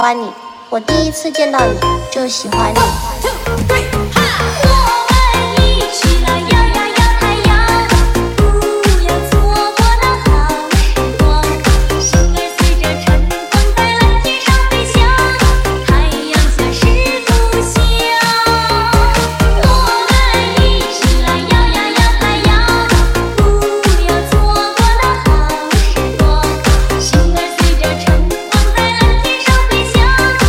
欢你，我第一次见到你就喜欢你。